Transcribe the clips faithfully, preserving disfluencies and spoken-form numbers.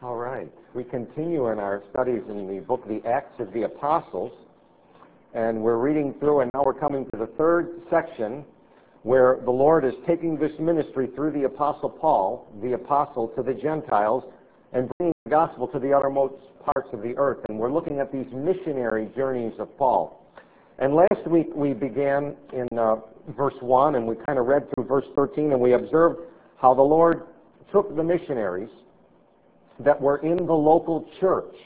All right. We continue in our studies in the book, The Acts of the Apostles, and we're reading through, and now we're coming to the third section where the Lord is taking this ministry through the Apostle Paul, the apostle, to the Gentiles, and bringing the gospel to the uttermost parts of the earth. And we're looking at these missionary journeys of Paul. And last week we began in uh, verse one, and we kind of read through verse thirteen, and we observed how the Lord took the missionaries that were in the local church,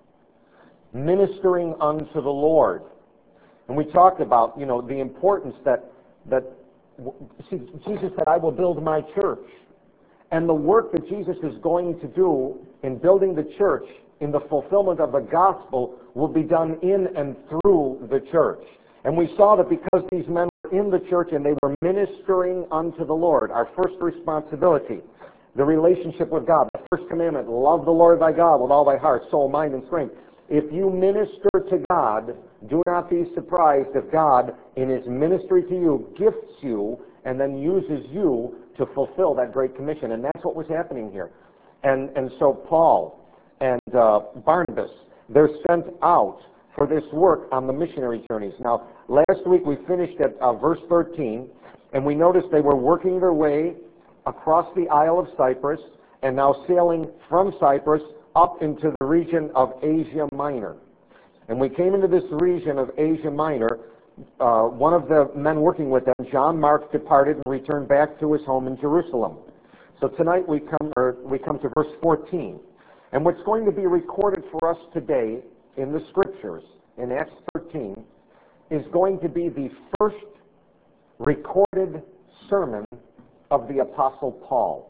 ministering unto the Lord. And we talked about, you know, the importance that, that see, Jesus said, I will build my church. And the work that Jesus is going to do in building the church, in the fulfillment of the gospel, will be done in and through the church. And we saw that because these men were in the church and they were ministering unto the Lord, our first responsibility, the relationship with God, the first commandment, love the Lord thy God with all thy heart, soul, mind, and strength. If you minister to God, do not be surprised if God, in his ministry to you, gifts you and then uses you to fulfill that great commission. And that's what was happening here. And, and so Paul and uh, Barnabas, they're sent out for this work on the missionary journeys. Now, last week we finished at uh, verse thirteen, and we noticed they were working their way across the Isle of Cyprus, and now sailing from Cyprus up into the region of Asia Minor. And we came into this region of Asia Minor. Uh, one of the men working with them, John Mark, departed and returned back to his home in Jerusalem. So tonight we come, or we come to verse fourteen. And what's going to be recorded for us today in the Scriptures, in Acts thirteen, is going to be the first recorded sermon of the Apostle Paul.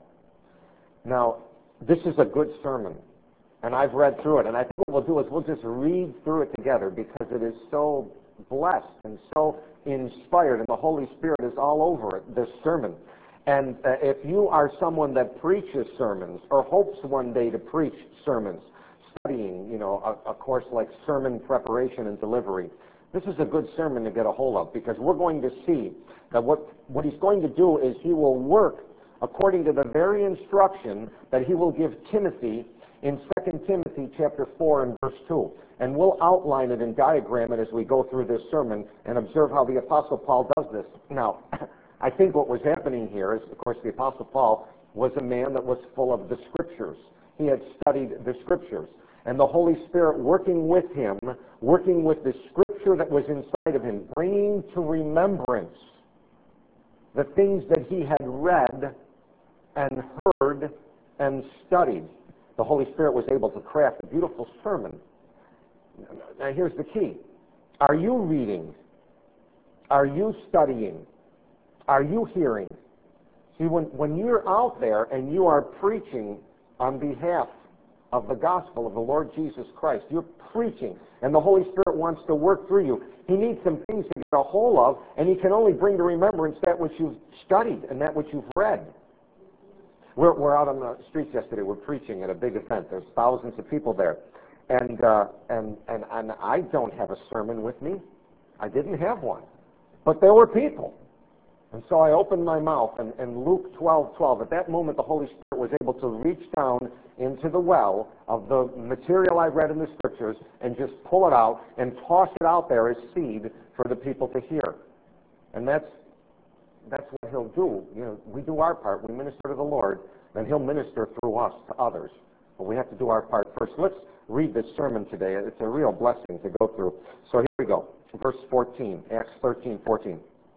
Now, this is a good sermon, and I've read through it, and I think what we'll do is we'll just read through it together because it is so blessed and so inspired, and the Holy Spirit is all over it, this sermon. And uh, if you are someone that preaches sermons or hopes one day to preach sermons, studying, you know, a, a course like sermon preparation and delivery, this is a good sermon to get a hold of, because we're going to see that what, what he's going to do is he will work according to the very instruction that he will give Timothy in Second Timothy chapter four and verse two. And we'll outline it and diagram it as we go through this sermon and observe how the Apostle Paul does this. Now, I think what was happening here is, of course, the Apostle Paul was a man that was full of the Scriptures. He had studied the Scriptures. And the Holy Spirit working with him, working with the Scripture that was inside of him, bringing to remembrance the things that he had read and heard and studied. The Holy Spirit was able to craft a beautiful sermon. Now here's the key. Are you reading? Are you studying? Are you hearing? See, when, when you're out there and you are preaching on behalf of the gospel of the Lord Jesus Christ, you're preaching, and the Holy Spirit wants to work through you. He needs some things to get a hold of, and he can only bring to remembrance that which you've studied and that which you've read. We're, we're out on the streets yesterday. We're preaching at a big event. There's thousands of people there. And, uh, and, and, and I don't have a sermon with me. I didn't have one. But there were people. And so I opened my mouth, and, and Luke twelve twelve, at that moment the Holy Spirit was able to reach down into the well of the material I read in the Scriptures and just pull it out and toss it out there as seed for the people to hear. And that's that's what he'll do. You know, we do our part. We minister to the Lord, and he'll minister through us to others. But we have to do our part first. Let's read this sermon today. It's a real blessing to go through. So here we go. Verse fourteen, Acts thirteen fourteen.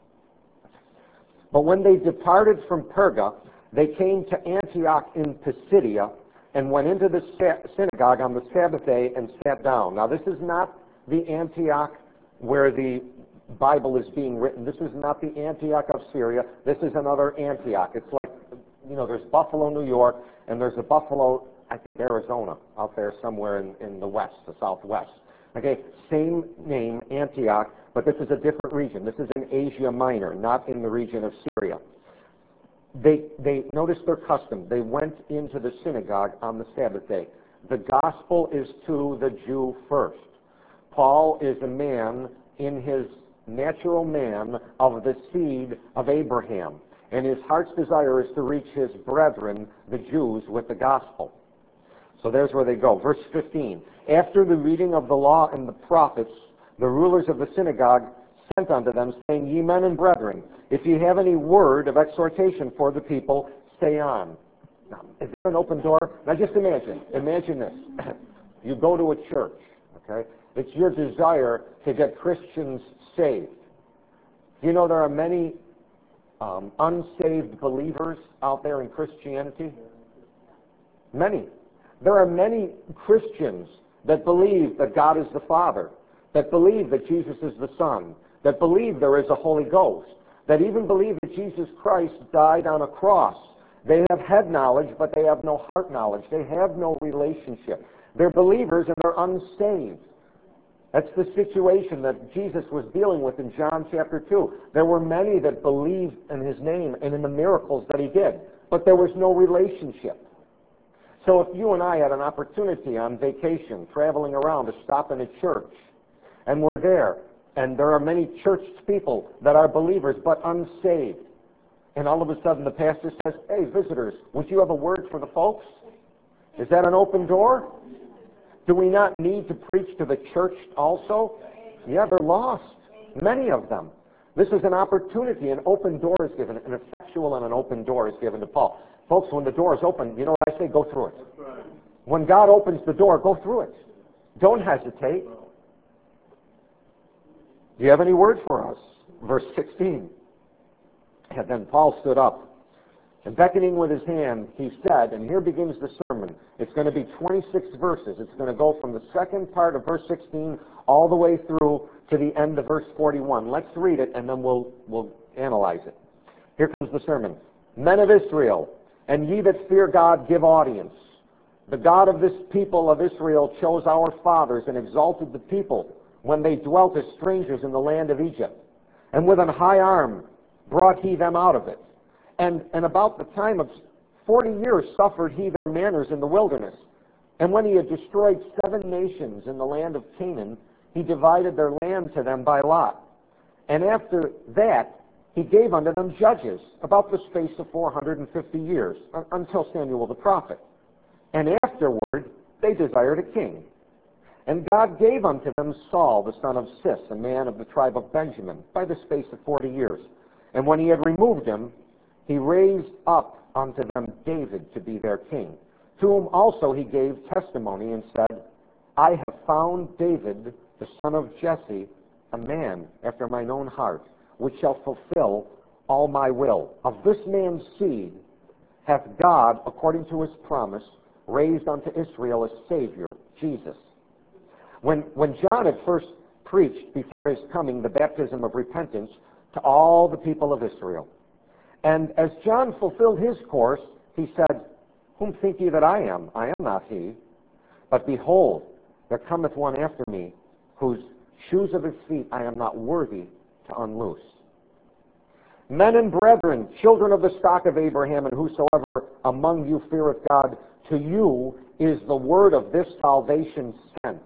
But when they departed from Perga, they came to Antioch in Pisidia and went into the synagogue on the Sabbath day and sat down. Now, this is not the Antioch where the Bible is being written. This is not the Antioch of Syria. This is another Antioch. It's like, you know, there's Buffalo, New York, and there's a Buffalo, I think, Arizona, out there somewhere in, in the west, the southwest. Okay, same name, Antioch, but this is a different region. This is in Asia Minor, not in the region of Syria. They, they noticed their custom. They went into the synagogue on the Sabbath day. The gospel is to the Jew first. Paul is a man in his natural man of the seed of Abraham. And his heart's desire is to reach his brethren, the Jews, with the gospel. So there's where they go. Verse fifteen. After the reading of the law and the prophets, the rulers of the synagogue sent unto them, saying, Ye men and brethren, if ye have any word of exhortation for the people, say on. Now, is there an open door? Now just imagine. Imagine this. You go to a church, okay? It's your desire to get Christians saved. Do you know there are many um, unsaved believers out there in Christianity? Many. There are many Christians that believe that God is the Father, that believe that Jesus is the Son, that believe there is a Holy Ghost, that even believe that Jesus Christ died on a cross. They have head knowledge, but they have no heart knowledge. They have no relationship. They're believers and they're unsaved. That's the situation that Jesus was dealing with in John chapter two. There were many that believed in his name and in the miracles that he did, but there was no relationship. So if you and I had an opportunity on vacation, traveling around to stop in a church, and we're there, and there are many churched people that are believers but unsaved, and all of a sudden the pastor says, hey, visitors, would you have a word for the folks? Is that an open door? Do we not need to preach to the church also? Yeah, they're lost. Many of them. This is an opportunity. An open door is given. An effectual and an open door is given to Paul. Folks, when the door is open, you know what I say? Go through it. When God opens the door, go through it. Don't hesitate. Do you have any word for us? Verse sixteen. And then Paul stood up, and beckoning with his hand, he said, and here begins the sermon. It's going to be twenty-six verses. It's going to go from the second part of verse sixteen all the way through to the end of verse forty-one. Let's read it, and then we'll, we'll analyze it. Here comes the sermon. Men of Israel, and ye that fear God, give audience. The God of this people of Israel chose our fathers and exalted the people when they dwelt as strangers in the land of Egypt. And with an high arm brought he them out of it. And, and about the time of forty years suffered he their manners in the wilderness. And when he had destroyed seven nations in the land of Canaan, he divided their land to them by lot. And after that, he gave unto them judges about the space of four hundred fifty years, until Samuel the prophet. And afterward, they desired a king. And God gave unto them Saul, the son of Cis, a man of the tribe of Benjamin, by the space of forty years. And when he had removed him, he raised up unto them David to be their king, to whom also he gave testimony and said, I have found David, the son of Jesse, a man after mine own heart, which shall fulfill all my will. Of this man's seed hath God, according to his promise, raised unto Israel a Savior, Jesus. When, when John had first preached before his coming the baptism of repentance to all the people of Israel, and as John fulfilled his course, he said, Whom think ye that I am? I am not he. But behold, there cometh one after me, whose shoes of his feet I am not worthy to unloose. Men and brethren, children of the stock of Abraham, and whosoever among you feareth God, to you is the word of this salvation sent.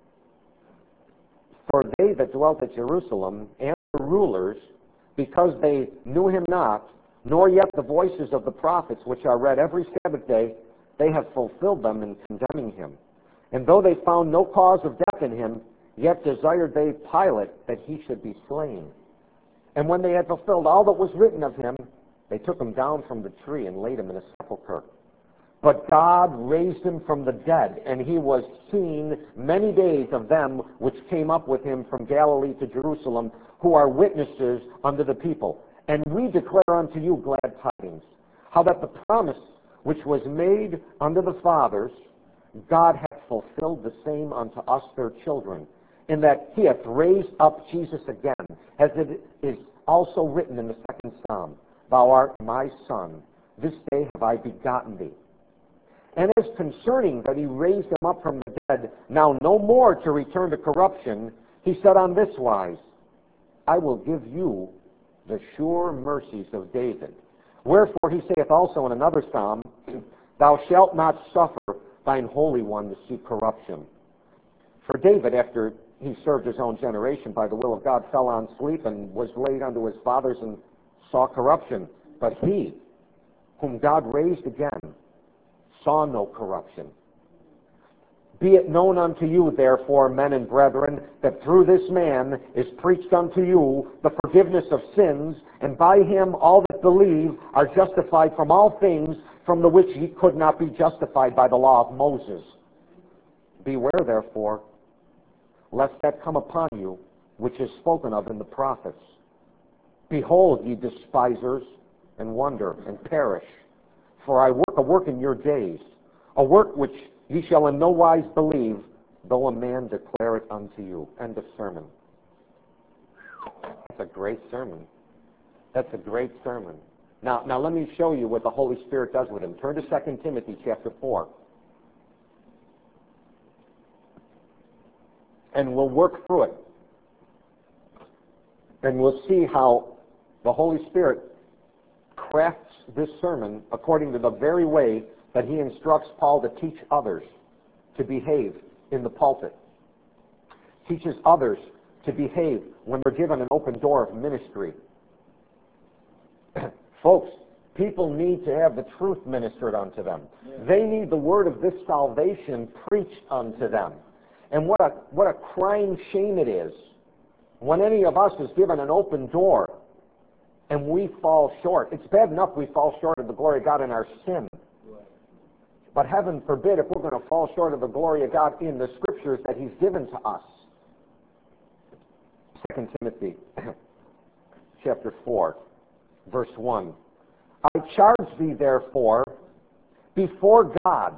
For they that dwelt at Jerusalem, and the rulers, because they knew him not, nor yet the voices of the prophets, which are read every Sabbath day, they have fulfilled them in condemning him. And though they found no cause of death in him, yet desired they Pilate that he should be slain. And when they had fulfilled all that was written of him, they took him down from the tree and laid him in a sepulchre. But God raised him from the dead, and he was seen many days of them which came up with him from Galilee to Jerusalem, who are witnesses unto the people. And we declare unto you glad tidings, how that the promise which was made unto the fathers, God hath fulfilled the same unto us their children, in that he hath raised up Jesus again, as it is also written in the second psalm, Thou art my son, this day have I begotten thee. And as concerning that he raised him up from the dead, now no more to return to corruption, he said on this wise, I will give you the sure mercies of David. Wherefore he saith also in another psalm, Thou shalt not suffer thine Holy One to see corruption. For David, after he served his own generation by the will of God, fell on sleep and was laid unto his fathers and saw corruption. But he, whom God raised again, saw no corruption. Be it known unto you, therefore, men and brethren, that through this man is preached unto you the forgiveness of sins, and by him all that believe are justified from all things from the which ye could not be justified by the law of Moses. Beware, therefore, lest that come upon you, which is spoken of in the prophets. Behold, ye despisers, and wonder, and perish. For I work a work in your days, a work which ye shall in no wise believe, though a man declare it unto you. End of sermon. That's a great sermon. That's a great sermon. Now, now let me show you what the Holy Spirit does with him. Turn to Second Timothy chapter four. And we'll work through it. And we'll see how the Holy Spirit crafts this sermon according to the very way that he instructs Paul to teach others to behave in the pulpit. Teaches others to behave when they're given an open door of ministry. Folks, people need to have the truth ministered unto them. Yeah. They need the word of this salvation preached unto them. And what a, what a crying shame it is when any of us is given an open door and we fall short. It's bad enough we fall short of the glory of God in our sin. But heaven forbid if we're going to fall short of the glory of God in the scriptures that he's given to us. Second Timothy chapter four, verse one. I charge thee therefore before God.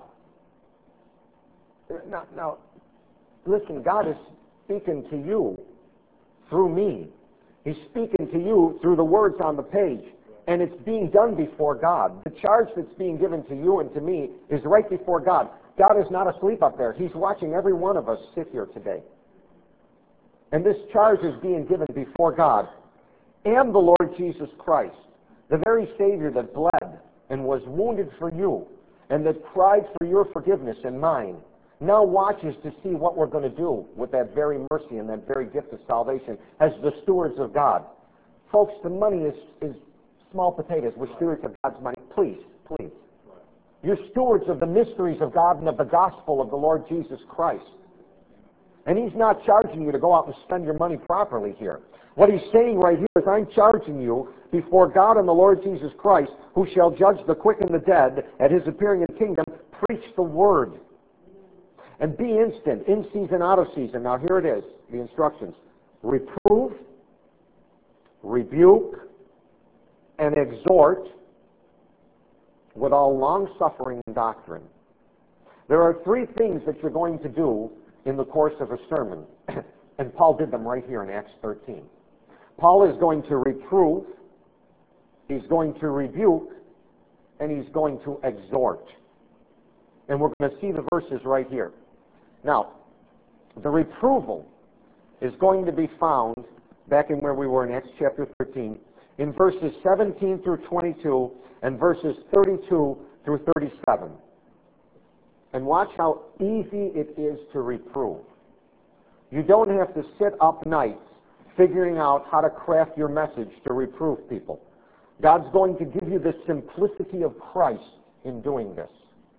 Now, now, listen, God is speaking to you through me. He's speaking to you through the words on the page. And it's being done before God. The charge that's being given to you and to me is right before God. God is not asleep up there. He's watching every one of us sit here today. And this charge is being given before God and the Lord Jesus Christ, the very Savior that bled and was wounded for you and that cried for your forgiveness and mine, now watches to see what we're going to do with that very mercy and that very gift of salvation as the stewards of God. Folks, the money is, is small potatoes. We're stewards of God's money. Please, please. You're stewards of the mysteries of God and of the gospel of the Lord Jesus Christ. And he's not charging you to go out and spend your money properly here. What he's saying right here is, I'm charging you before God and the Lord Jesus Christ, who shall judge the quick and the dead at his appearing in the kingdom, preach the word. And be instant, in season, out of season. Now here it is, the instructions. Reprove, rebuke, and exhort with all long-suffering and doctrine. There are three things that you're going to do in the course of a sermon. And Paul did them right here in Acts thirteen. Paul is going to reprove, he's going to rebuke, and he's going to exhort. And we're going to see the verses right here. Now, the reproval is going to be found back in where we were in Acts chapter thirteen, in verses seventeen through twenty-two and verses thirty-two through thirty-seven. And watch how easy it is to reprove. You don't have to sit up nights figuring out how to craft your message to reprove people. God's going to give you the simplicity of Christ in doing this.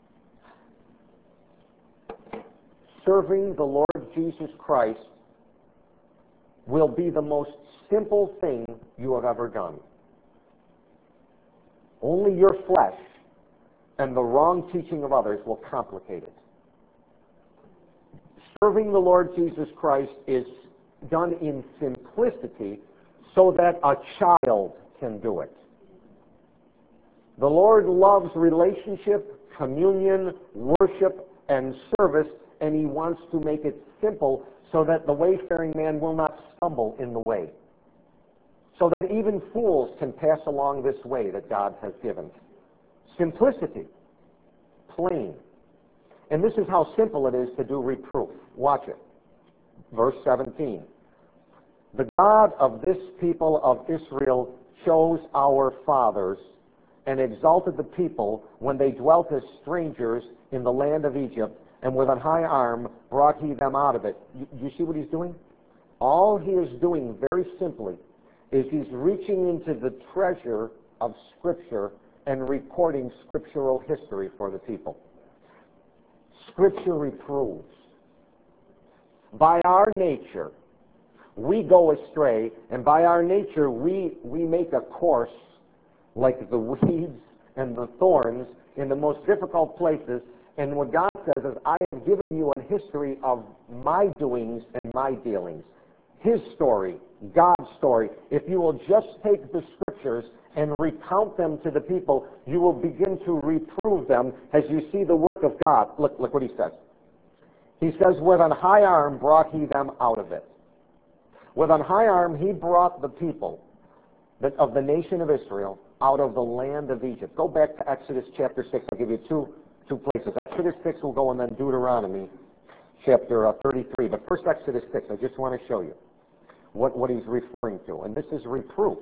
Serving the Lord Jesus Christ will be the most simple thing you have ever done. Only your flesh and the wrong teaching of others will complicate it. Serving the Lord Jesus Christ is done in simplicity so that a child can do it. The Lord loves relationship, communion, worship, and service, and he wants to make it simple so that the wayfaring man will not stumble in the way. So that even fools can pass along this way that God has given. Simplicity. Plain. And this is how simple it is to do reproof. Watch it. Verse seventeen. The God of this people of Israel chose our fathers and exalted the people when they dwelt as strangers in the land of Egypt, and with an high arm brought he them out of it. You, you see what he's doing? All he is doing, very simply, is he's reaching into the treasure of Scripture and recording scriptural history for the people. Scripture reproves. By our nature, we go astray, and by our nature, we, we make a course like the weeds and the thorns in the most difficult places. And what God says is, I have given you a history of my doings and my dealings. His story, God's story. If you will just take the Scriptures and recount them to the people, you will begin to reprove them as you see the work of God. Look, look what he says. He says, with an high arm brought he them out of it. With an high arm he brought the people that, of the nation of Israel out of the land of Egypt. Go back to Exodus chapter six. I'll give you two, two places. Exodus six will go, and then Deuteronomy chapter uh, thirty-three. But first Exodus six, I just want to show you what, what he's referring to. And this is reproof.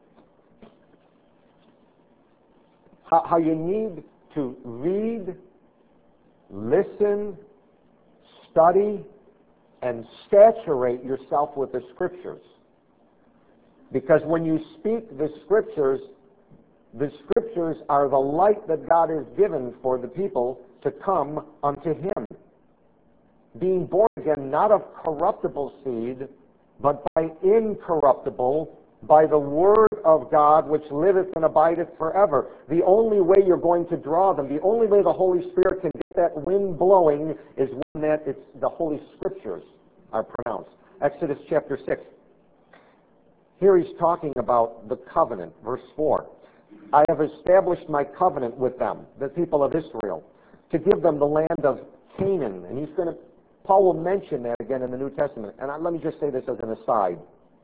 How, how you need to read, listen, study, and saturate yourself with the Scriptures. Because when you speak the Scriptures, the Scriptures are the light that God has given for the people to come unto Him. Being born again, not of corruptible seed, but by incorruptible, by the Word of God, which liveth and abideth forever. The only way you're going to draw them, the only way the Holy Spirit can get that wind blowing is when that it's the Holy Scriptures are pronounced. Exodus chapter six. Here he's talking about the covenant, verse four. I have established my covenant with them, the people of Israel, to give them the land of Canaan. And he's going to, Paul will mention that again in the New Testament. And I, let me just say this as an aside.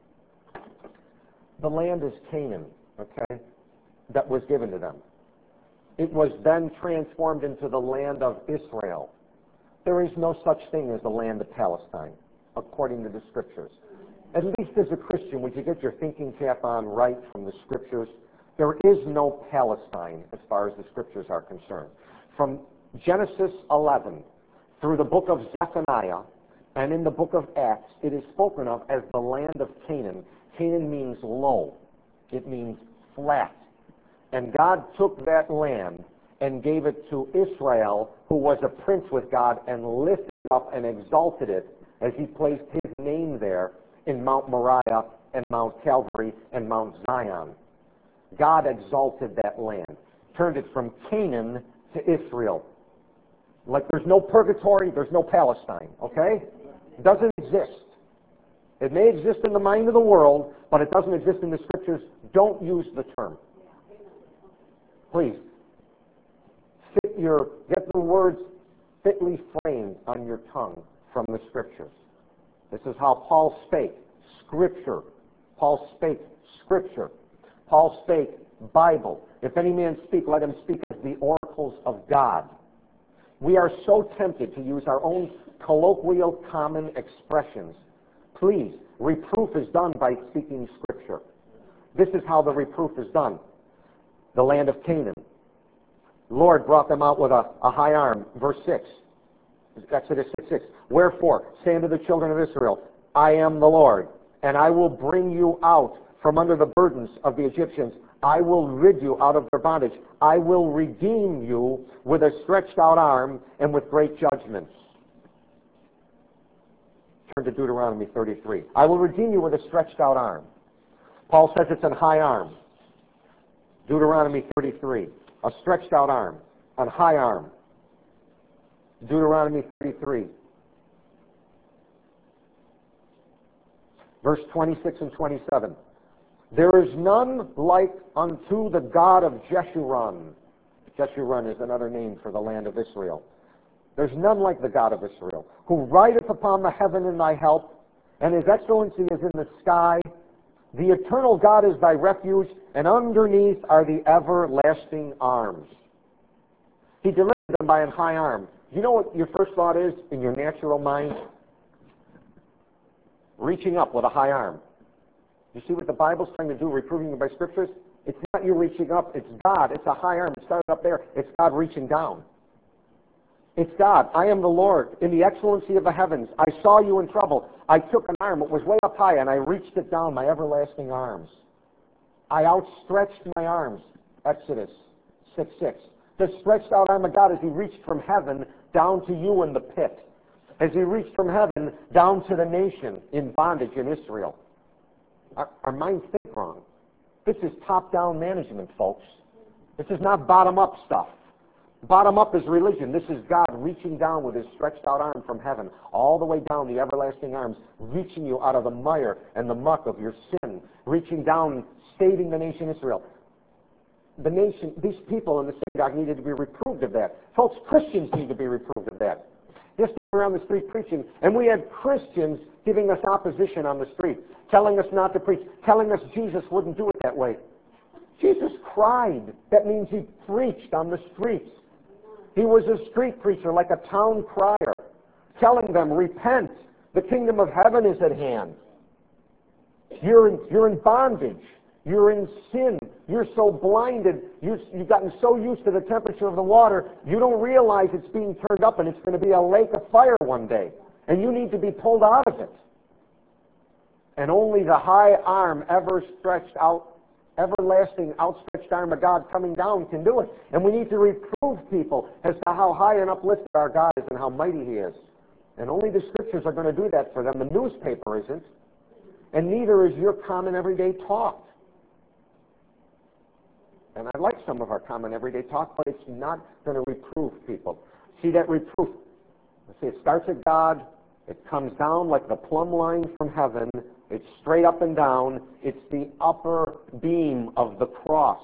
The land is Canaan, okay, that was given to them. It was then transformed into the land of Israel. There is no such thing as the land of Palestine, according to the Scriptures. At least as a Christian, would you get your thinking cap on right from the Scriptures? There is no Palestine as far as the Scriptures are concerned. From Genesis eleven through the book of Zephaniah and in the book of Acts, it is spoken of as the land of Canaan. Canaan means low. It means flat. And God took that land and gave it to Israel, who was a prince with God, and lifted it up and exalted it as he placed his name there in Mount Moriah and Mount Calvary and Mount Zion. God exalted that land, turned it from Canaan to Israel. Like there's no purgatory, there's no Palestine, okay? It doesn't exist. It may exist in the mind of the world, but it doesn't exist in the Scriptures. Don't use the term. Please. Fit your, get the words fitly framed on your tongue from the Scriptures. This is how Paul spake. Scripture. Paul spake Scripture. Paul spake Bible. If any man speak, let him speak as the oracles of God. We are so tempted to use our own colloquial common expressions. Please, reproof is done by speaking Scripture. This is how the reproof is done. The land of Canaan. Lord brought them out with a, a high arm. Verse six. Exodus six, six. Wherefore, say unto the children of Israel, I am the Lord, and I will bring you out from under the burdens of the Egyptians. I will rid you out of their bondage. I will redeem you with a stretched out arm and with great judgments. Turn to Deuteronomy thirty-three. I will redeem you with a stretched out arm. Paul says it's an high arm. Deuteronomy thirty-three. A stretched out arm. A high arm. Deuteronomy thirty-three. Verse twenty-six and twenty-seven. There is none like unto the God of Jeshurun. Jeshurun is another name for the land of Israel. There's none like the God of Israel, who rideth upon the heaven in thy help, and his excellency is in the sky. The eternal God is thy refuge, and underneath are the everlasting arms. He delivered them by an high arm. You know what your first thought is in your natural mind? Reaching up with a high arm. You see what the Bible's trying to do, reproving you by Scriptures? It's not you reaching up, it's God. It's a high arm. It started up there. It's God reaching down. It's God. I am the Lord in the excellency of the heavens. I saw you in trouble. I took an arm. It was way up high, and I reached it down, my everlasting arms. I outstretched my arms. Exodus six six. The stretched out arm of God as he reached from heaven down to you in the pit. As he reached from heaven down to the nation in bondage in Israel. Our, our minds think wrong. This is top-down management, folks. This is not bottom-up stuff. Bottom-up is religion. This is God reaching down with his stretched out arm from heaven, all the way down, the everlasting arms, reaching you out of the mire and the muck of your sin, reaching down, saving the nation Israel. The nation, these people in the synagogue needed to be reproved of that. Folks, Christians need to be reproved of that. Just around the street preaching, and we had Christians giving us opposition on the street, telling us not to preach, telling us Jesus wouldn't do it that way. Jesus cried. That means he preached on the streets. He was a street preacher, like a town crier, telling them, repent, the kingdom of heaven is at hand. You're in, you're in bondage. You're in sin. You're so blinded. You're, you've gotten so used to the temperature of the water, you don't realize it's being turned up and it's going to be a lake of fire one day. And you need to be pulled out of it. And only the high arm ever stretched out, everlasting outstretched arm of God coming down can do it. And we need to reprove people as to how high and uplifted our God is and how mighty he is. And only the scriptures are going to do that for them. The newspaper isn't. And neither is your common everyday talk. And I like some of our common everyday talk, but it's not going to reprove people. See that reproof? See, it starts at God. It comes down like the plumb line from heaven. It's straight up and down. It's the upper beam of the cross.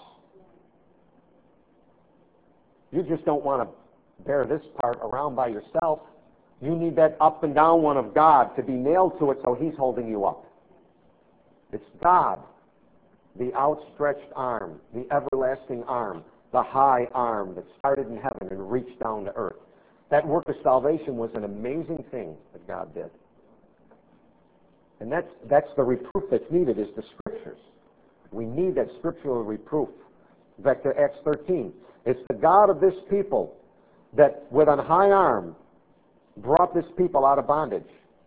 You just don't want to bear this part around by yourself. You need that up and down one of God to be nailed to it so he's holding you up. It's God. The outstretched arm, the everlasting arm, the high arm that started in heaven and reached down to earth. That work of salvation was an amazing thing that God did. And that's, that's the reproof that's needed, is the scriptures. We need that scriptural reproof. Back to Acts thirteen. It's the God of this people that, with an high arm, brought this people out of bondage.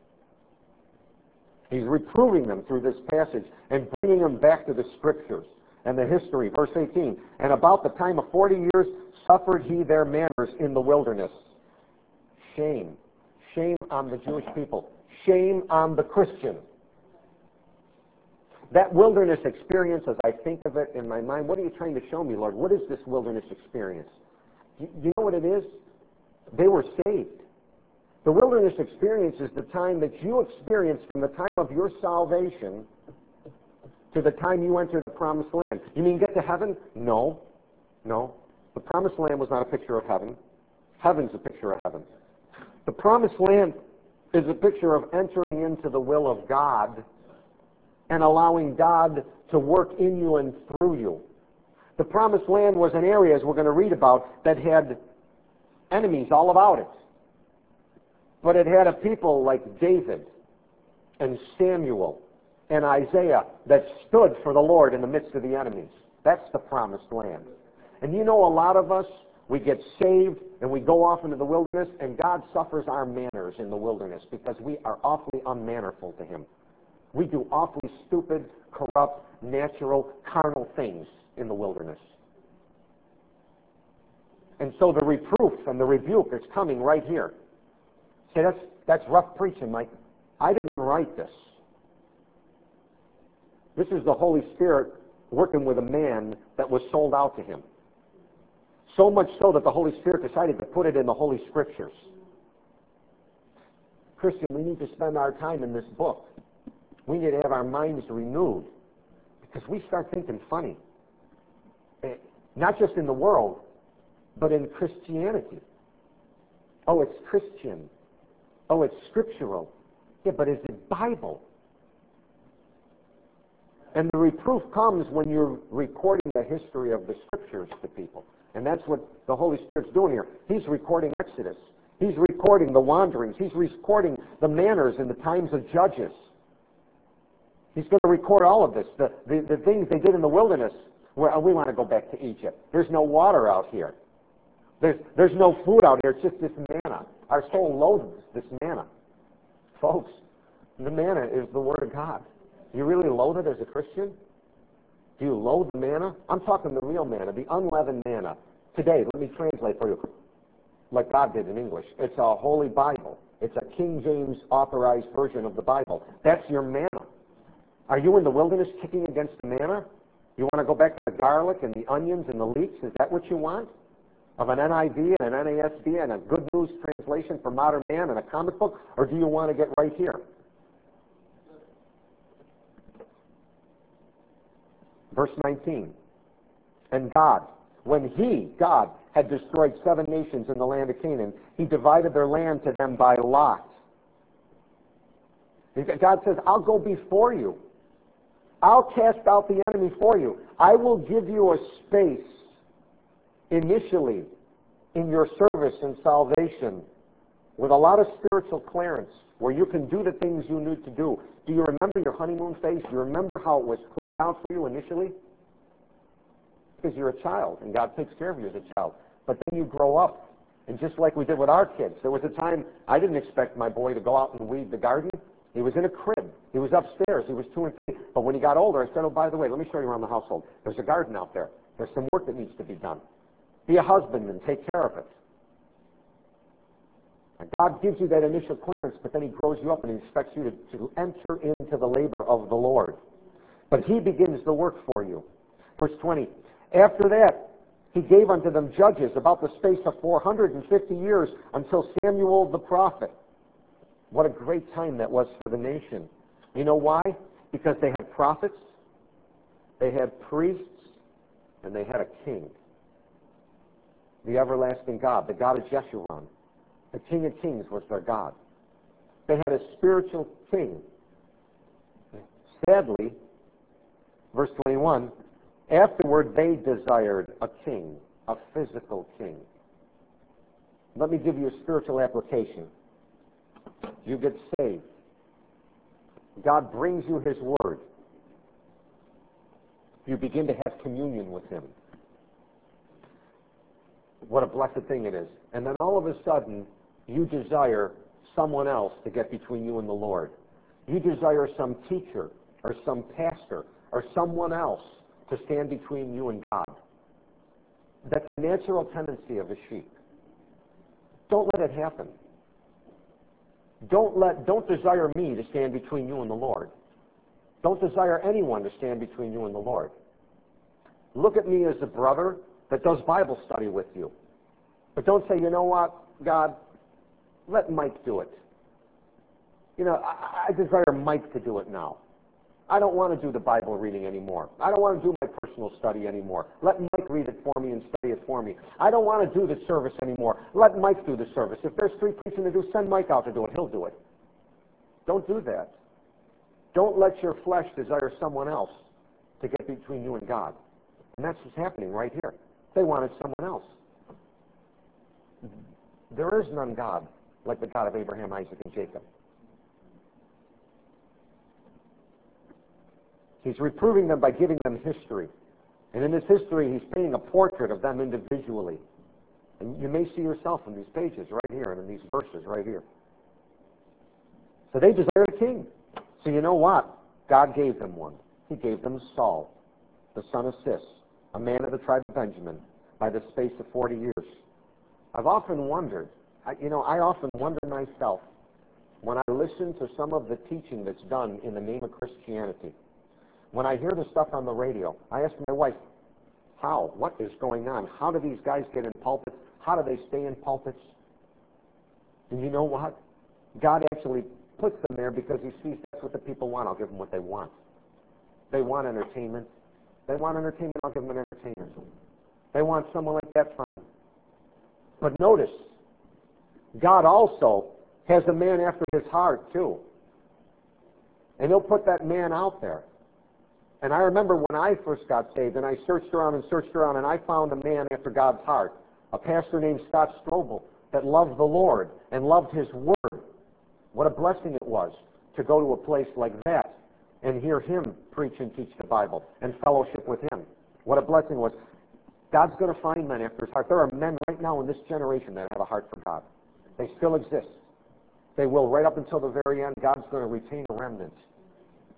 He's reproving them through this passage and bringing them back to the scriptures and the history. Verse eighteen, and about the time of forty years suffered he their manners in the wilderness. Shame. Shame on the Jewish people. Shame on the Christian. That wilderness experience, as I think of it in my mind, what are you trying to show me, Lord? What is this wilderness experience? You, you know what it is? They were saved. The wilderness experience is the time that you experience from the time of your salvation to the time you enter the promised land. You mean get to heaven? No. No. The promised land was not a picture of heaven. Heaven's a picture of heaven. The promised land is a picture of entering into the will of God and allowing God to work in you and through you. The promised land was an area, as we're going to read about, that had enemies all about it. But it had a people like David and Samuel and Isaiah that stood for the Lord in the midst of the enemies. That's the promised land. And you know, a lot of us, we get saved and we go off into the wilderness, and God suffers our manners in the wilderness because we are awfully unmannerful to him. We do awfully stupid, corrupt, natural, carnal things in the wilderness. And so the reproof and the rebuke is coming right here. See, that's, that's rough preaching, Mike. I didn't write this. This is the Holy Spirit working with a man that was sold out to him. So much so that the Holy Spirit decided to put it in the Holy Scriptures. Christian, we need to spend our time in this book. We need to have our minds renewed because we start thinking funny. Not just in the world, but in Christianity. Oh, it's Christian. Oh, it's scriptural. Yeah, but is it Bible? And the reproof comes when you're recording the history of the scriptures to people. And that's what the Holy Spirit's doing here. He's recording Exodus. He's recording the wanderings. He's recording the manners in the times of Judges. He's going to record all of this, the, the, the things they did in the wilderness. Where oh, we want to go back to Egypt. There's no water out here. There's, there's no food out here. It's just this manna. Our soul loathes this manna. Folks, the manna is the Word of God. You really loathe it as a Christian? Do you loathe the manna? I'm talking the real manna, the unleavened manna. Today, let me translate for you, like God did in English. It's a Holy Bible. It's a King James authorized version of the Bible. That's your manna. Are you in the wilderness kicking against the manna? You want to go back to the garlic and the onions and the leeks? Is that what you want? Of an N I V and an N A S B and a Good News translation for modern man and a comic book? Or do you want to get right here? Verse nineteen. And God, when he, God, had destroyed seven nations in the land of Canaan, he divided their land to them by lot. God says, I'll go before you. I'll cast out the enemy for you. I will give you a space initially in your service and salvation with a lot of spiritual clearance where you can do the things you need to do. Do you remember your honeymoon phase? Do you remember how it was cleared out for you initially? Because you're a child and God takes care of you as a child. But then you grow up, and just like we did with our kids, there was a time I didn't expect my boy to go out and weed the garden. He was in a crib. He was upstairs. He was two and three. But when he got older, I said, oh, by the way, let me show you around the household. There's a garden out there. There's some work that needs to be done. Be a husband and take care of it. And God gives you that initial clearance, but then he grows you up and he expects you to, to enter into the labor of the Lord. But he begins the work for you. Verse twenty. After that, he gave unto them judges about the space of four hundred fifty years until Samuel the prophet. What a great time that was for the nation. You know why? Because they had prophets, they had priests, and they had a king. The everlasting God, the God of Jeshurun. The King of Kings was their God. They had a spiritual king. Sadly, verse twenty-one, afterward they desired a king, a physical king. Let me give you a spiritual application. You get saved. God brings you his word. You begin to have communion with him. What a blessed thing it is. And then all of a sudden, you desire someone else to get between you and the Lord. You desire some teacher or some pastor or someone else to stand between you and God. That's the natural tendency of a sheep. Don't let it happen. Don't let, don't desire me to stand between you and the Lord. Don't desire anyone to stand between you and the Lord. Look at me as a brother that does Bible study with you. But don't say, you know what, God, let Mike do it. You know, I, I desire Mike to do it now. I don't want to do the Bible reading anymore. I don't want to do my personal study anymore. Let Mike read it for me and study it for me. I don't want to do the service anymore. Let Mike do the service. If there's three preaching to do, send Mike out to do it. He'll do it. Don't do that. Don't let your flesh desire someone else to get between you and God. And that's what's happening right here. They wanted someone else. There is none God like the God of Abraham, Isaac, and Jacob. He's reproving them by giving them history. And in this history, he's painting a portrait of them individually. And you may see yourself in these pages right here and in these verses right here. So they desired a king. So you know what? God gave them one. He gave them Saul, the son of Cis, a man of the tribe of Benjamin, by the space of forty years. I've often wondered, I, you know, I often wonder myself when I listen to some of the teaching that's done in the name of Christianity. When I hear the stuff on the radio, I ask my wife, how? What is going on? How do these guys get in pulpits? How do they stay in pulpits? And you know what? God actually puts them there because he sees that's what the people want. I'll give them what they want. They want entertainment. They want entertainment. I'll give them an entertainment. They want someone like that, fine. But notice, God also has a man after his heart, too. And he'll put that man out there. And I remember when I first got saved, and I searched around and searched around, and I found a man after God's heart, a pastor named Scott Strobel, that loved the Lord and loved his word. What a blessing it was to go to a place like that and hear him preach and teach the Bible and fellowship with him. What a blessing it was. God's going to find men after his heart. There are men right now in this generation that have a heart for God. They still exist. They will right up until the very end. God's going to retain a remnant.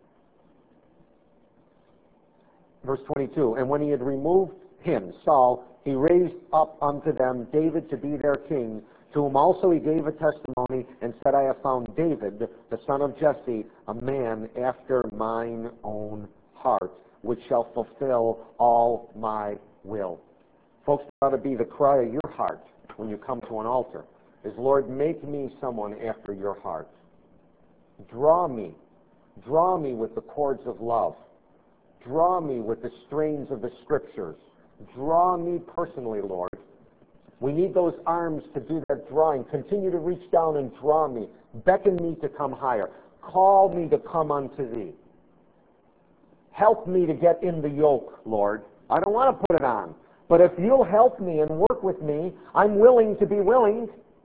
Verse twenty-two, and when he had removed him, Saul, He raised up unto them David to be their king, to whom also he gave a testimony, and said, I have found David, the son of Jesse, a man after mine own heart, which shall fulfill all my will. Folks, that ought to be the cry of your heart when you come to an altar, is, Lord, make me someone after your heart. Draw me. Draw me with the cords of love. Draw me with the strains of the Scriptures. Draw me personally, Lord. We need those arms to do that drawing. Continue to reach down and draw me. Beckon me to come higher. Call me to come unto thee. Help me to get in the yoke, Lord. I don't want to put it on. But if you'll help me and work with me, I'm willing to be willing.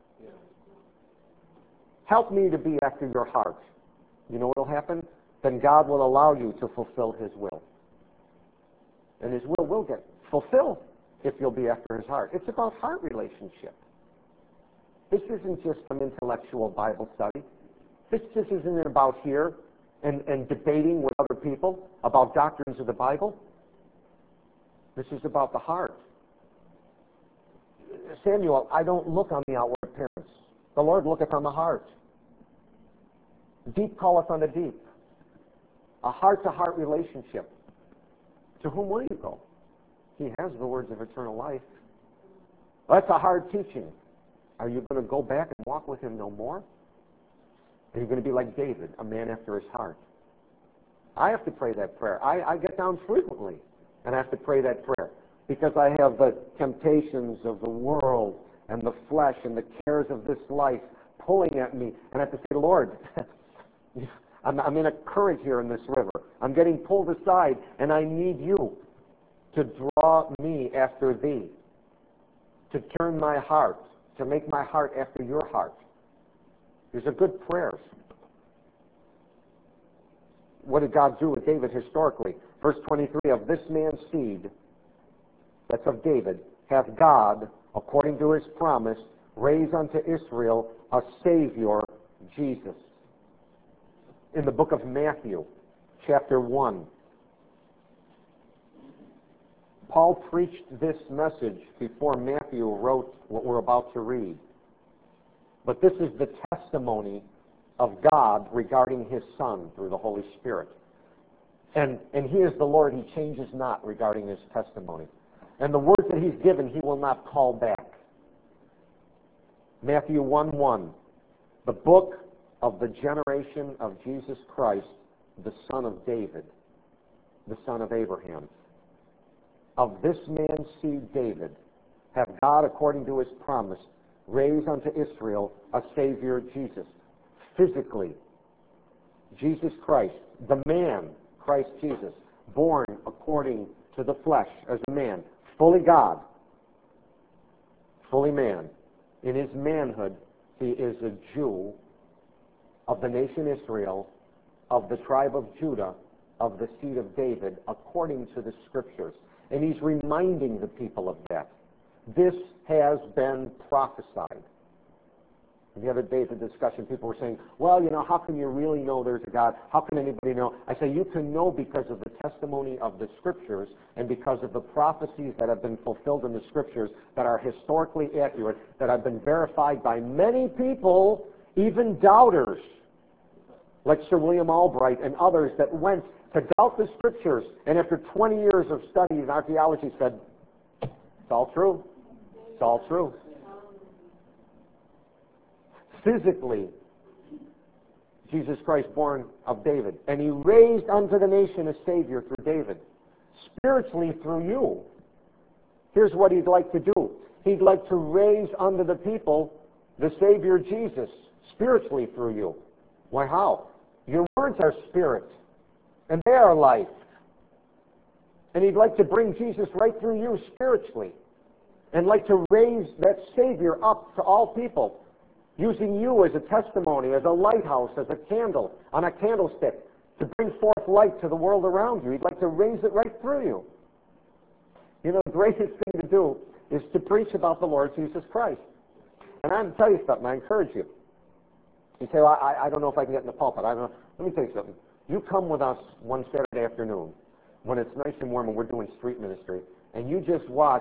Help me to be after your heart. You know what will happen? Then God will allow you to fulfill his will. And his will will get fulfilled if you'll be after his heart. It's about heart relationship. This isn't just some intellectual Bible study. This just isn't about here and, and debating with other people about doctrines of the Bible. This is about the heart. Samuel, I don't look on the outward appearance. The Lord looketh on the heart. Deep calleth unto deep. A heart-to-heart relationship. To whom will you go? He has the words of eternal life. Well, that's a hard teaching. Are you going to go back and walk with him no more? Are you going to be like David, a man after his heart? I have to pray that prayer. I, I get down frequently and I have to pray that prayer because I have the temptations of the world and the flesh and the cares of this life pulling at me. And I have to say, Lord, I'm, I'm in a current here in this river. I'm getting pulled aside, and I need you to draw me after thee, to turn my heart, to make my heart after your heart. These are good prayers. What did God do with David historically? Verse twenty-three, of this man's seed, that's of David, hath God, according to his promise, raised unto Israel a Savior, Jesus. In the book of Matthew, chapter one, Paul preached this message before Matthew wrote what we're about to read. But this is the testimony of God regarding his Son through the Holy Spirit. And, and he is the Lord, he changes not regarding his testimony. And the words that he's given, he will not call back. Matthew one one, the book of the generation of Jesus Christ, the son of David, the son of Abraham. Of this man's seed David, hath God, according to his promise, raised unto Israel a Savior, Jesus. Physically, Jesus Christ, the man, Christ Jesus, born according to the flesh as a man, fully God, fully man. In his manhood, he is a Jew of the nation Israel, of the tribe of Judah, of the seed of David, according to the Scriptures. And he's reminding the people of that. This has been prophesied. The other day at the discussion, people were saying, well, you know, how can you really know there's a God? How can anybody know? I say, you can know because of the testimony of the Scriptures and because of the prophecies that have been fulfilled in the Scriptures that are historically accurate, that have been verified by many people, even doubters, like Sir William Albright and others that went to doubt the Scriptures, and after twenty years of study in archaeology said, it's all true. It's all true. Physically, Jesus Christ born of David, and he raised unto the nation a Savior through David. Spiritually through you. Here's what he'd like to do. He'd like to raise unto the people the Savior Jesus, spiritually through you. Why, how? Your words are spirit, and they are life. And he'd like to bring Jesus right through you spiritually, and like to raise that Savior up to all people, using you as a testimony, as a lighthouse, as a candle on a candlestick, to bring forth light to the world around you. He'd like to raise it right through you. You know, the greatest thing to do is to preach about the Lord Jesus Christ. And I'm going to tell you something, I encourage you. You say, well, I, I don't know if I can get in the pulpit. I don't know. Let me tell you something. You come with us one Saturday afternoon when it's nice and warm and we're doing street ministry, and you just watch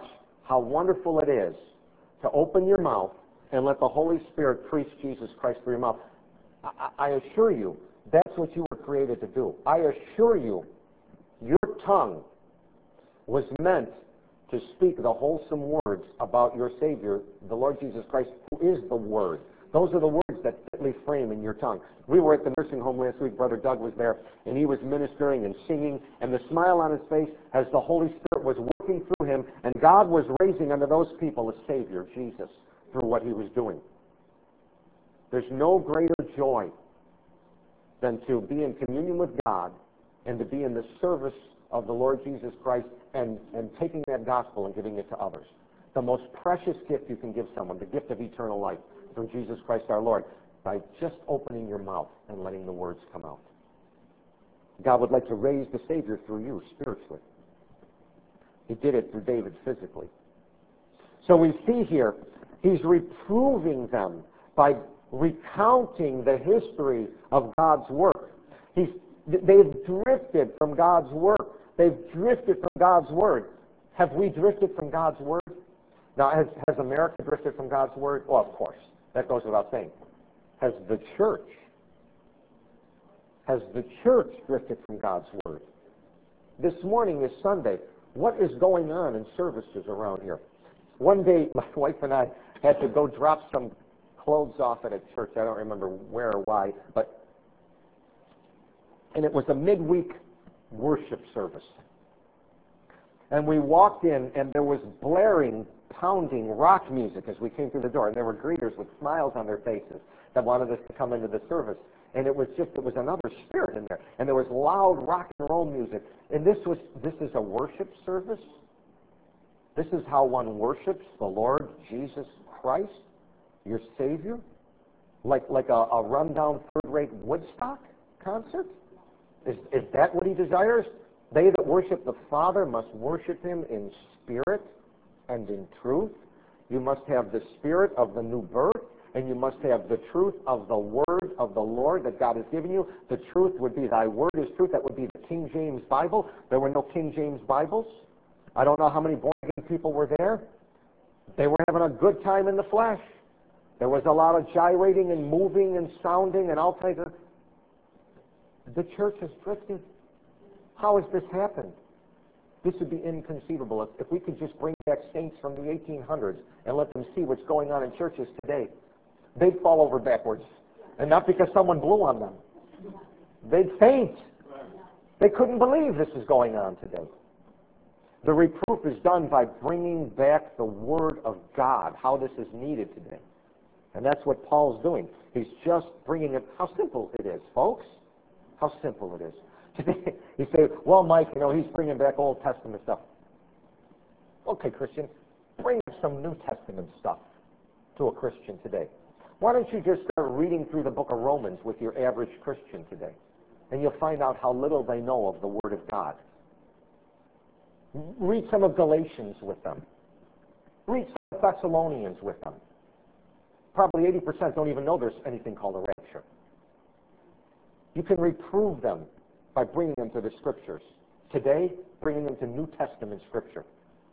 how wonderful it is to open your mouth and let the Holy Spirit preach Jesus Christ through your mouth. I, I assure you, that's what you were created to do. I assure you, your tongue was meant to speak the wholesome words about your Savior, the Lord Jesus Christ, who is the Word. Those are the words that fitly frame in your tongue. We were at the nursing home last week. Brother Doug was there, and he was ministering and singing, and the smile on his face as the Holy Spirit was working through him, and God was raising unto those people a Savior, Jesus, through what he was doing. There's no greater joy than to be in communion with God and to be in the service of the Lord Jesus Christ and, and taking that gospel and giving it to others. The most precious gift you can give someone, the gift of eternal life through Jesus Christ our Lord, by just opening your mouth and letting the words come out. God would like to raise the Savior through you spiritually. He did it through David physically. So we see here, he's reproving them by recounting the history of God's work. He's, they've drifted from God's work. They've drifted from God's word. Have we drifted from God's word? Now, has, has America drifted from God's word? Oh, of course. That goes without saying. Has the church, has the church drifted from God's word? This morning is Sunday. What is going on in services around here? One day, my wife and I had to go drop some clothes off at a church. I don't remember where or why, but and it was a midweek worship service. And we walked in, and there was blaring, pounding rock music as we came through the door, and there were greeters with smiles on their faces that wanted us to come into the service. And it was just, it was another spirit in there. And there was loud rock and roll music. And this was, this is a worship service? This is how one worships the Lord Jesus Christ, your Savior? Like, like a, a rundown third-rate Woodstock concert? Is, is that what he desires? They that worship the Father must worship him in spirit and in truth. You must have the spirit of the new birth, and you must have the truth of the word of the Lord that God has given you. The truth would be, thy word is truth. That would be the King James Bible. There were no King James Bibles. I don't know how many born-again people were there. They were having a good time in the flesh. There was a lot of gyrating and moving and sounding and all kinds of... The church has drifted. How has this happened? This would be inconceivable. If, if we could just bring back saints from the eighteen hundreds and let them see what's going on in churches today, they'd fall over backwards. And not because someone blew on them. They'd faint. They couldn't believe this is going on today. The reproof is done by bringing back the Word of God, how this is needed today. And that's what Paul's doing. He's just bringing it. How simple it is, folks. How simple it is. Today, you say, well, Mike, you know, he's bringing back Old Testament stuff. Okay, Christian, bring some New Testament stuff to a Christian today. Why don't you just start reading through the book of Romans with your average Christian today? And you'll find out how little they know of the Word of God. Read some of Galatians with them. Read some of Thessalonians with them. Probably eighty percent don't even know there's anything called a rapture. You can reprove them by bringing them to the Scriptures. Today, bringing them to New Testament Scripture.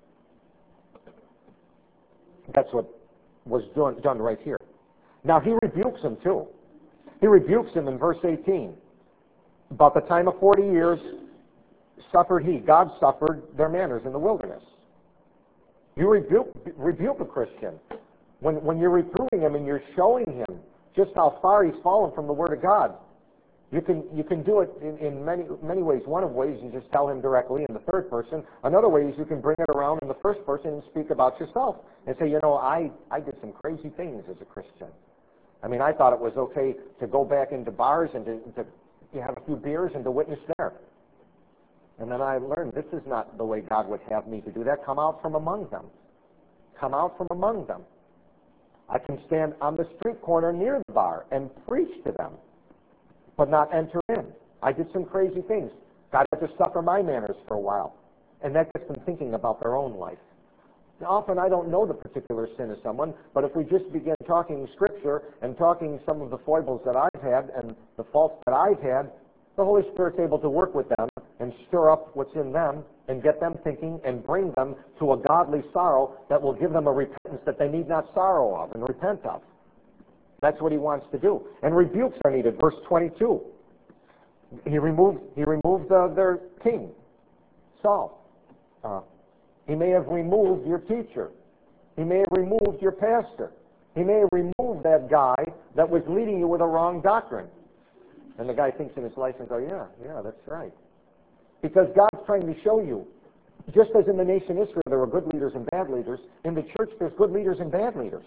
That's what was done, done right here. Now, he rebukes them, too. He rebukes them in verse eighteen. About the time of forty years, suffered he. God suffered their manners in the wilderness. You rebuke, rebuke a Christian. When, when you're reproving him and you're showing him just how far he's fallen from the Word of God, You can you can do it in, in many many ways. One of ways you just tell him directly in the third person. Another way is you can bring it around in the first person and speak about yourself and say, you know, I, I did some crazy things as a Christian. I mean, I thought it was okay to go back into bars and to, to have a few beers and to witness there. And then I learned this is not the way God would have me to do that. Come out from among them. Come out from among them. I can stand on the street corner near the bar and preach to them, but not enter in. I did some crazy things. God had to suffer my manners for a while. And that gets them thinking about their own life. Now, often I don't know the particular sin of someone, but if we just begin talking Scripture and talking some of the foibles that I've had and the faults that I've had, The Holy Spirit's able to work with them and stir up what's in them and get them thinking and bring them to a godly sorrow that will give them a repentance that they need not sorrow of and repent of. That's what he wants to do. And rebukes are needed. Verse twenty-two. He removed, he removed uh, their king, Saul. Uh, he may have removed your teacher. He may have removed your pastor. He may have removed that guy that was leading you with a wrong doctrine. And the guy thinks in his life and goes, yeah, yeah, that's right. Because God's trying to show you, just as in the nation Israel there were good leaders and bad leaders, in the church there's good leaders and bad leaders.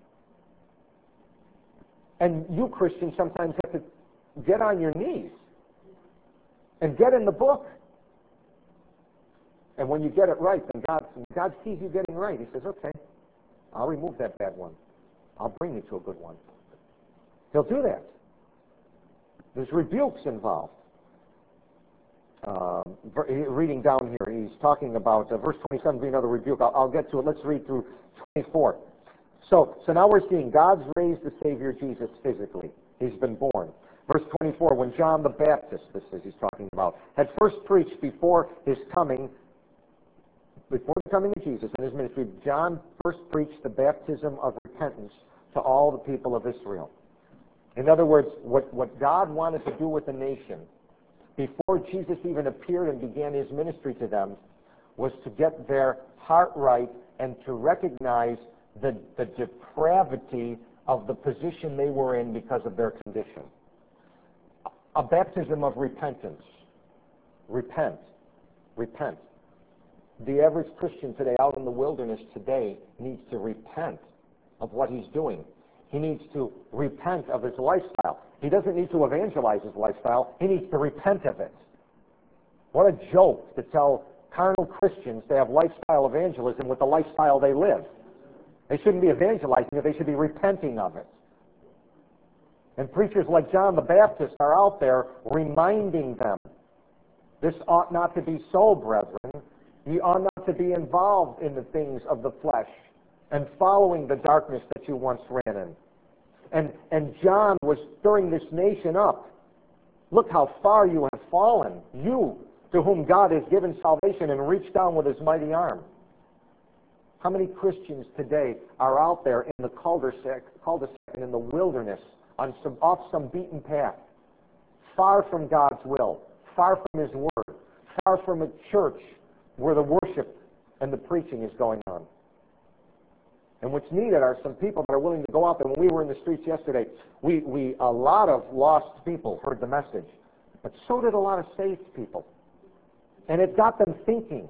And you Christians sometimes have to get on your knees and get in the book. And when you get it right, then God, when God sees you getting right, he says, okay, I'll remove that bad one. I'll bring you to a good one. He'll do that. There's rebukes involved. Um, reading down here, he's talking about uh, verse twenty-seven being another rebuke. I'll, I'll get to it. Let's read through twenty-four. So, so now we're seeing God's raised the Savior Jesus physically. He's been born. Verse twenty-four, when John the Baptist, this is he's talking about, had first preached before his coming, before the coming of Jesus in his ministry, John first preached the baptism of repentance to all the people of Israel. In other words, what, what God wanted to do with the nation before Jesus even appeared and began his ministry to them was to get their heart right and to recognize the, the depravity of the position they were in because of their condition. A baptism of repentance. Repent. Repent. The average Christian today out in the wilderness today needs to repent of what he's doing. He needs to repent of his lifestyle. He doesn't need to evangelize his lifestyle. He needs to repent of it. What a joke to tell carnal Christians to have lifestyle evangelism with the lifestyle they live. They shouldn't be evangelizing it. They should be repenting of it. And preachers like John the Baptist are out there reminding them, this ought not to be so, brethren. You ought not to be involved in the things of the flesh and following the darkness that you once ran in. And, and John was stirring this nation up. Look how far you have fallen, you to whom God has given salvation and reached down with his mighty arm. How many Christians today are out there in the cul-de-sac, cul-de-sac and in the wilderness on some, off some beaten path, far from God's will, far from his word, far from a church where the worship and the preaching is going on? And what's needed are some people that are willing to go out there. When we were in the streets yesterday, we, we a lot of lost people heard the message, but so did a lot of saved people. And it got them thinking,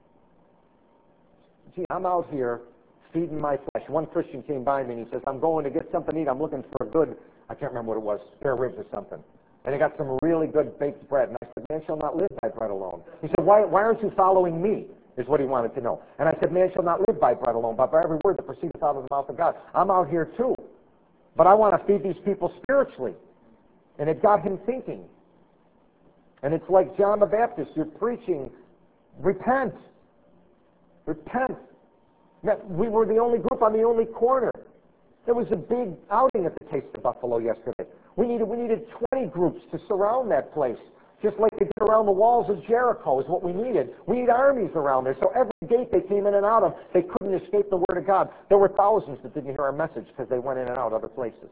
gee, I'm out here feeding my flesh. One Christian came by me and he says, I'm going to get something to eat. I'm looking for a good, I can't remember what it was, spare ribs or something. And he got some really good baked bread. And I said, man shall not live by bread alone. He said, why, why aren't you following me? Is what he wanted to know. And I said, man shall not live by bread alone, but by every word that proceedeth out of the mouth of God. I'm out here too. But I want to feed these people spiritually. And it got him thinking. And it's like John the Baptist. You're preaching, repent. Repent. We were the only group on the only corner. There was a big outing at the Taste of Buffalo yesterday. We needed, we needed twenty groups to surround that place. Just like they did around the walls of Jericho is what we needed. We need armies around there. So every gate they came in and out of, they couldn't escape the Word of God. There were thousands that didn't hear our message because they went in and out other places.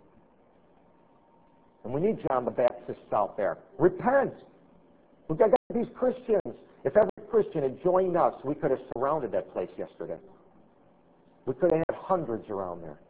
And we need John the Baptist out there. Repent. We've got these Christians. If every Christian had joined us, we could have surrounded that place yesterday. We could have had hundreds around there.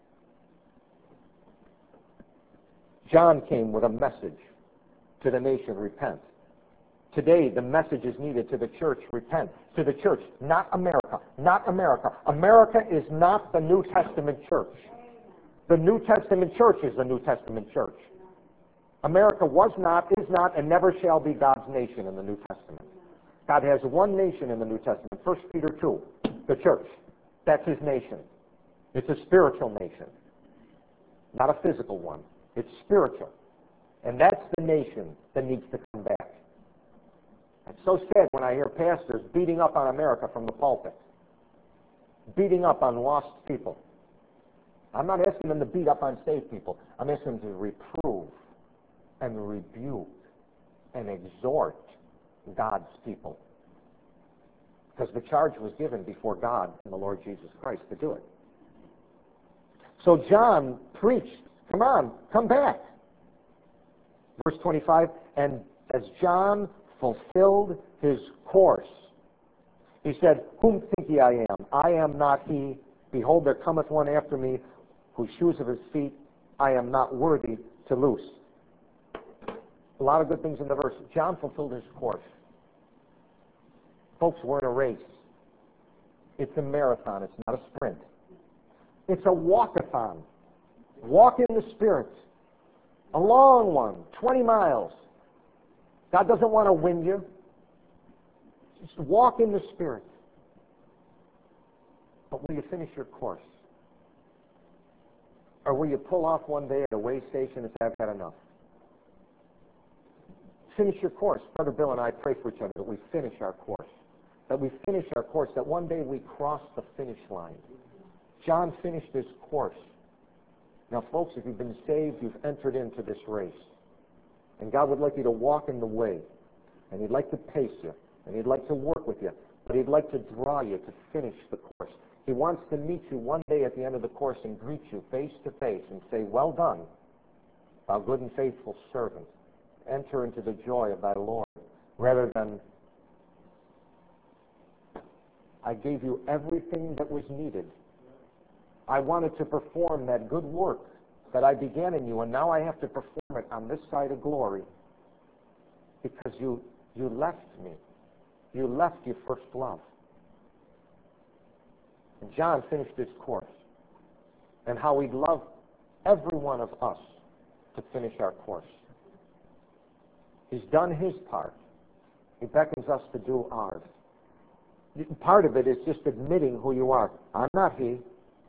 John came with a message to the nation, repent. Today, the message is needed to the church, repent. To the church, not America. Not America. America is not the New Testament church. The New Testament church is the New Testament church. America was not, is not, and never shall be God's nation in the New Testament. God has one nation in the New Testament, First Peter two, the church. That's his nation. It's a spiritual nation, not a physical one. It's spiritual. And that's the nation that needs to come back. It's so sad when I hear pastors beating up on America from the pulpit, beating up on lost people. I'm not asking them to beat up on saved people. I'm asking them to reprove and rebuke and exhort God's people. Because the charge was given before God and the Lord Jesus Christ to do it. So John preached, come on, come back. Verse twenty-five, and as John fulfilled his course, he said, whom think ye I am? I am not he. Behold, there cometh one after me, whose shoes of his feet I am not worthy to loose. A lot of good things in the verse. John fulfilled his course. Folks, we're in a race. It's a marathon. It's not a sprint. It's a walkathon. Walk in the Spirit. A long one, twenty miles. God doesn't want to win you. Just walk in the Spirit. But will you finish your course? Or will you pull off one day at a way station and say, I've had enough? Finish your course. Brother Bill and I pray for each other that we finish our course. That we finish our course, that one day we cross the finish line. John finished his course. Now, folks, if you've been saved, you've entered into this race. And God would like you to walk in the way. And He'd like to pace you. And He'd like to work with you. But He'd like to draw you to finish the course. He wants to meet you one day at the end of the course and greet you face to face and say, well done, thou good and faithful servant. Enter into the joy of thy Lord. Rather than, I gave you everything that was needed. I wanted to perform that good work that I began in you, and now I have to perform it on this side of glory because you, you left me. You left your first love. And John finished his course, and how he'd love every one of us to finish our course. He's done his part. He beckons us to do ours. Part of it is just admitting who you are. I'm not he.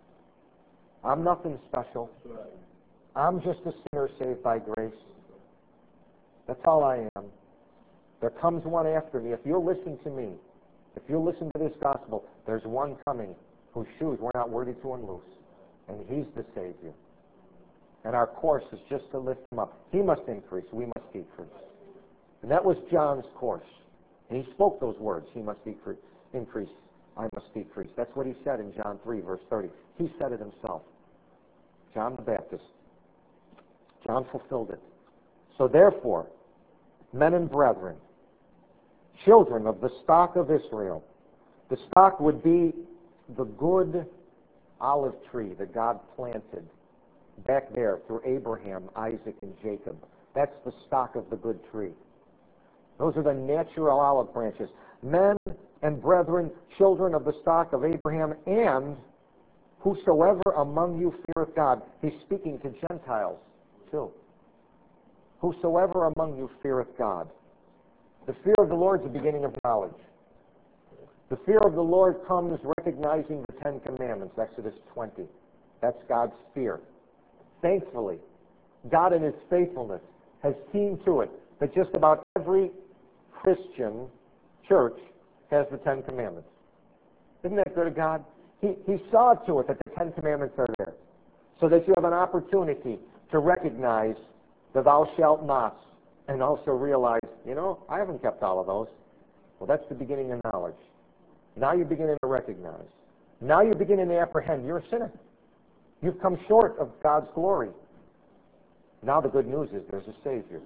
I'm nothing special. I'm just a sinner saved by grace. That's all I am. There comes one after me. If you'll listen to me, if you'll listen to this gospel, there's one coming whose shoes we're not worthy to unloose. And He's the Savior. And our course is just to lift Him up. He must increase. We must decrease. And that was John's course. And he spoke those words. He must decrease. Increase. I must decrease. That's what he said in John three, verse thirty. He said it himself. John the Baptist. John fulfilled it. So therefore, men and brethren, children of the stock of Israel, the stock would be the good olive tree that God planted back there through Abraham, Isaac, and Jacob. That's the stock of the good tree. Those are the natural olive branches. Men and brethren, children of the stock of Abraham, and whosoever among you feareth God. He's speaking to Gentiles, too. Whosoever among you feareth God. The fear of the Lord is the beginning of knowledge. The fear of the Lord comes recognizing the Ten Commandments, Exodus twenty. That's God's fear. Thankfully, God in His faithfulness has seen to it that just about every Christian church has the Ten Commandments. Isn't that good of God? He, he saw to it that the Ten Commandments are there, so that you have an opportunity to recognize the thou shalt nots, and also realize, you know, I haven't kept all of those. Well, that's the beginning of knowledge. Now you're beginning to recognize. Now you're beginning to apprehend you're a sinner. You've come short of God's glory. Now the good news is there's a Savior.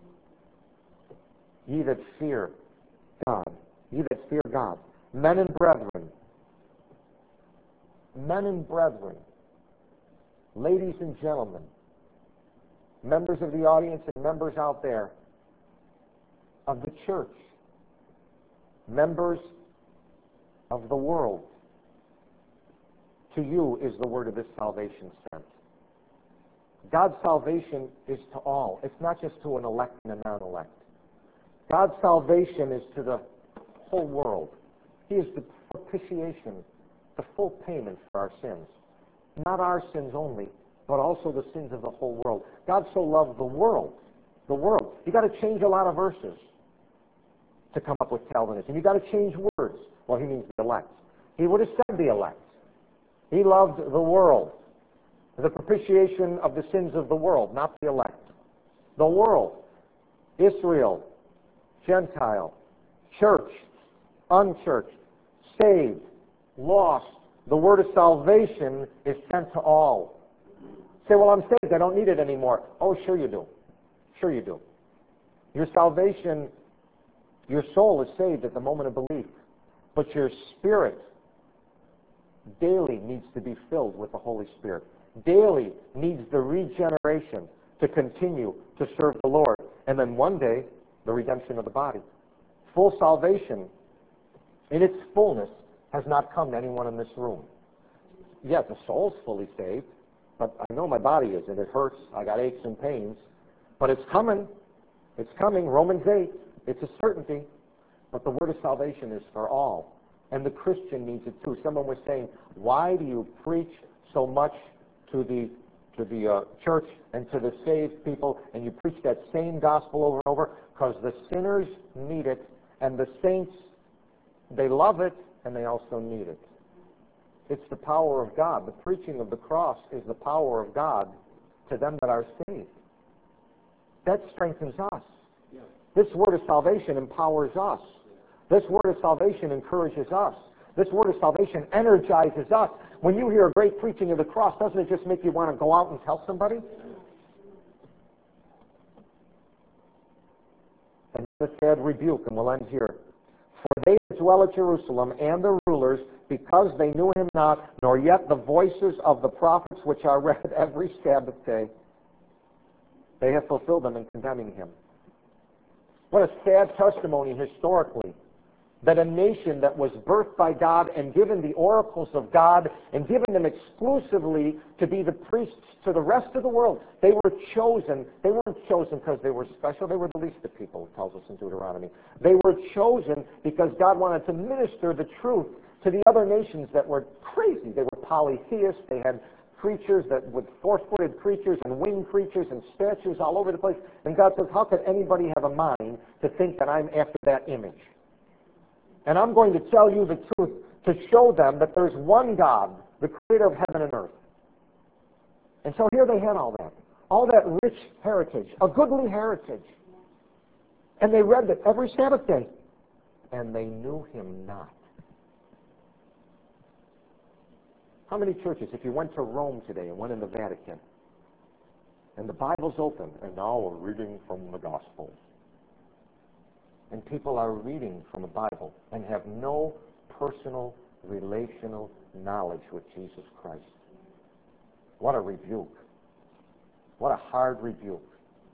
Ye that fear God. Ye that fear God. Men and brethren. Men and brethren. Ladies and gentlemen. Members of the audience and members out there of the church. Members of the world. To you is the word of this salvation sent. God's salvation is to all. It's not just to an elect and a non-elect. God's salvation is to the whole world. He is the propitiation, the full payment for our sins. Not our sins only, but also the sins of the whole world. God so loved the world. The world. You got to change a lot of verses to come up with Calvinism. You got to change words. Well, he means the elect. He would have said the elect. He loved the world. The propitiation of the sins of the world, not the elect. The world. Israel Gentile, church, unchurched, saved, lost. The word of salvation is sent to all. Say, well, I'm saved. I don't need it anymore. Oh, sure you do. Sure you do. Your salvation, your soul is saved at the moment of belief. But your spirit daily needs to be filled with the Holy Spirit. Daily needs the regeneration to continue to serve the Lord. And then one day, the redemption of the body. Full salvation in its fullness has not come to anyone in this room. Yeah, the soul's fully saved, but I know my body isn't. It hurts. I got aches and pains. But it's coming. It's coming. Romans eight. It's a certainty. But the word of salvation is for all. And the Christian needs it too. Someone was saying, why do you preach so much to the to the uh, church and to the saved people, and you preach that same gospel over and over? Because the sinners need it, and the saints, they love it, and they also need it. It's the power of God. The preaching of the cross is the power of God to them that are saved. That strengthens us. Yeah. This word of salvation empowers us. This word of salvation encourages us. This word of salvation energizes us. When you hear a great preaching of the cross, doesn't it just make you want to go out and tell somebody? And the sad rebuke, and we'll end here. For they that dwell at Jerusalem and the rulers, because they knew him not, nor yet the voices of the prophets which are read every Sabbath day, they have fulfilled them in condemning him. What a sad testimony historically, that a nation that was birthed by God and given the oracles of God and given them exclusively to be the priests to the rest of the world. They were chosen. They weren't chosen because they were special. They were the least of people, it tells us in Deuteronomy. They were chosen because God wanted to minister the truth to the other nations that were crazy. They were polytheists. They had creatures that with four-footed creatures and winged creatures and statues all over the place. And God says, how could anybody have a mind to think that I'm after that image? And I'm going to tell you the truth to show them that there's one God, the creator of heaven and earth. And so here they had all that. All that rich heritage, a goodly heritage. And they read it every Sabbath day. And they knew him not. How many churches, if you went to Rome today and went in the Vatican, and the Bible's open, and now we're reading from the Gospels. And people are reading from the Bible and have no personal, relational knowledge with Jesus Christ. What a rebuke. What a hard rebuke.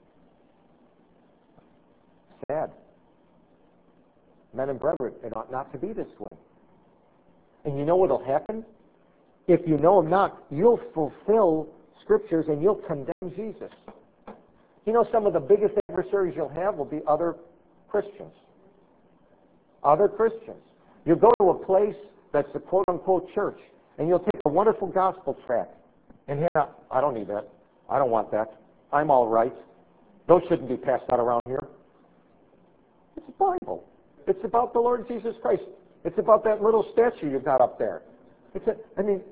Sad. Men and brethren, it ought not to be this way. And you know what will happen? If you know him not, you'll fulfill scriptures and you'll condemn Jesus. You know, some of the biggest adversaries you'll have will be other Christians. Other Christians. You'll go to a place that's a quote-unquote church, and you'll take a wonderful gospel tract and hand out, I don't need that. I don't want that. I'm all right. Those shouldn't be passed out around here. It's the Bible. It's about the Lord Jesus Christ. It's about that little statue you've got up there. It's a, I mean,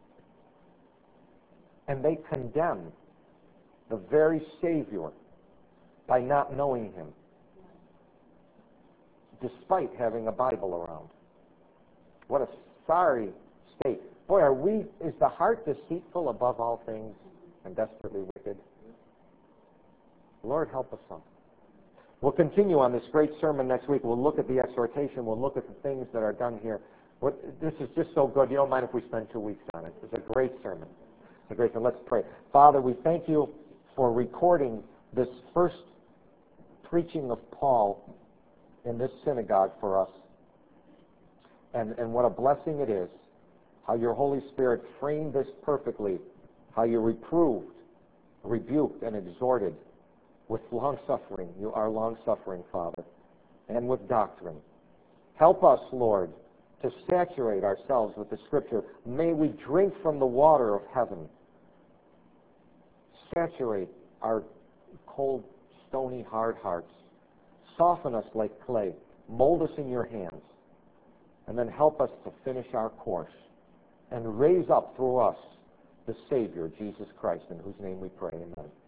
and they condemn the very Savior by not knowing him, despite having a Bible around. What a sorry state. Boy, are we, is the heart deceitful above all things and desperately wicked? Lord, help us some. We'll continue on this great sermon next week. We'll look at the exhortation. We'll look at the things that are done here. What, this is just so good. You don't mind if we spend two weeks on it. It's a great sermon. It's a great sermon. Let's pray. Father, we thank you for recording this first preaching of Paul in this synagogue for us. And, and what a blessing it is, how your Holy Spirit framed this perfectly, how you reproved, rebuked, and exhorted with long-suffering. You are long-suffering, Father, and with doctrine. Help us, Lord, to saturate ourselves with the Scripture. May we drink from the water of heaven. Saturate our cold, stony, hard hearts. Soften us like clay. Mold us in your hands. And then help us to finish our course and raise up through us the Savior, Jesus Christ, in whose name we pray. Amen.